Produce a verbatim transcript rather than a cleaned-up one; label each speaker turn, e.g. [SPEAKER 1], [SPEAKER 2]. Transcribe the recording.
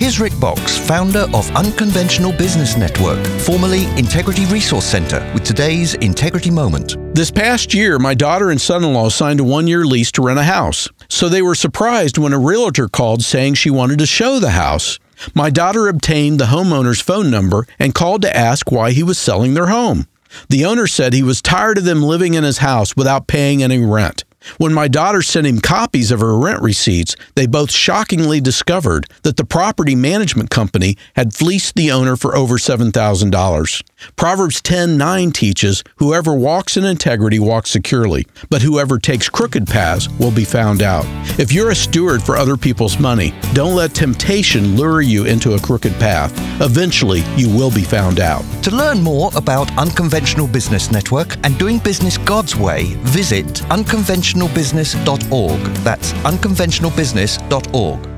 [SPEAKER 1] Here's Rick Box, founder of Unconventional Business Network, formerly Integrity Resource Center, with today's Integrity Moment.
[SPEAKER 2] This past year, my daughter and son-in-law signed a one-year lease to rent a house. So they were surprised when a realtor called saying she wanted to show the house. My daughter obtained the homeowner's phone number and called to ask why he was selling their home. The owner said he was tired of them living in his house without paying any rent. When my daughter sent him copies of her rent receipts, they both shockingly discovered that the property management company had fleeced the owner for over seven thousand dollars. Proverbs ten nine teaches, "Whoever walks in integrity walks securely, but whoever takes crooked paths will be found out." If you're a steward for other people's money, don't let temptation lure you into a crooked path. Eventually, you will be found out.
[SPEAKER 1] To learn more about Unconventional Business Network and doing business God's way, visit unconventional business dot org. That's unconventional business dot org.